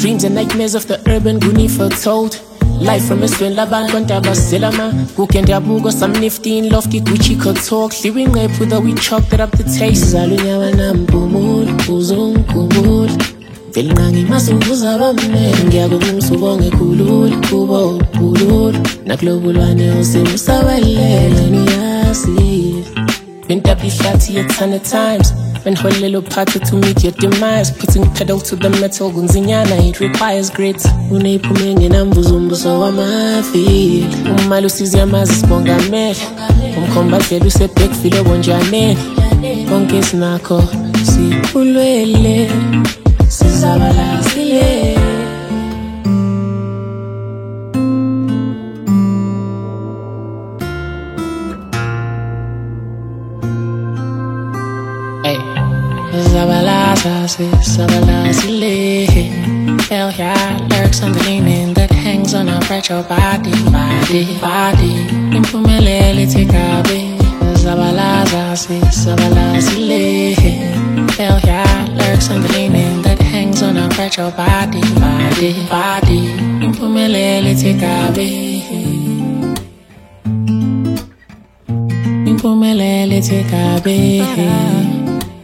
Dreams and nightmares of the urban goonie foretold. Life from esweni labantu antabazela kuke ndabuko some nifty in lofty Gucci could talk. Living ngephutha though we chalked it up the taste. Zalunyawa namphumula uzungkhumula vele nqangi masunguza bamnene ngiyakubonga ubonge khulula kubo khulula nakulobulwane usemusawelele niyazi been up ihlathi a ton of times. When whole little party to meet your demise, putting pedal to the metal, gunzinyana, it requires grit. Unaipumengi na mbuzumbuso wa mafi. Umalusizi amazi sponga me. Umkomba zelu se pek file wonjane. Konke sinako, si ulwele, si zabala sile. Sabalazile. Hell yeah, lyrics on the leaning that hangs on a fragile body. Impumelele tikabe. Sabalazile. Hell yeah, lyrics on the leaning that hangs on a fragile body. Impumelele tikabe. Impumelele tikabe.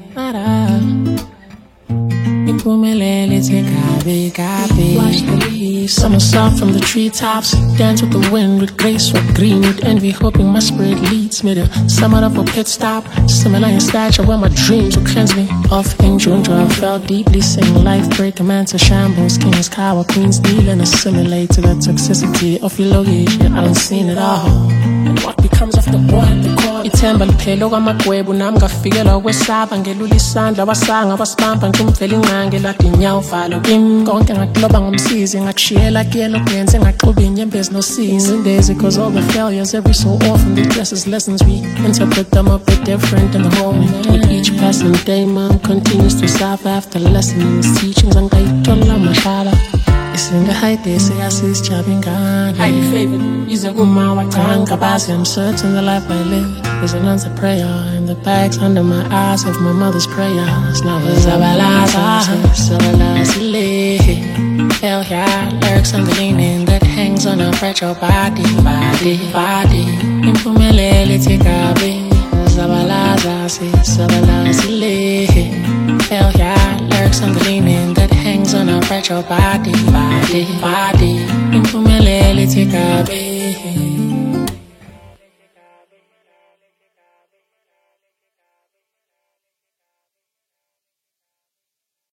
Watch the leaves, somersault from the treetops. Dance with the wind with grace, with green, with envy, hoping my spirit leads me to somewhat of a pit stop. Similar in stature where my dreams will cleanse me. Off in Junjo, I felt deeply sing life break a man to shambles, kings, cower, queens, deal and assimilate to the toxicity of relocation. I don't seen it all. And what becomes of the boy at the core? Ithemba liphelo kwamagwebu nami ngafikela ukwesaba ngelula isandla wasanga wasibamba ngimvela inqange lade inyawo vala kimi konke ngakuloba ngomsizi ngakushiyela kuyena kuyenze ngaxuba inyembezi nosizi indezi cause all the failures every so often they dress as lessons we interpret them a bit different in the moment with each passing day man continues to suffer after lesson in his teachings angayithola mashala isinga hayde siyasisijaba ingane highly favored ize kuma wachanga basi I'm certain the life I live is an answered prayer and the bags under my eyes of my mother's prayers now sabalazile. Hell yeah, lyrics on the leaning that hangs on a fragile body. Impumelele tikabe. Sabalazile. Hell yeah, lyrics on the leaning that hangs on a fragile body. Impumelele tikabe.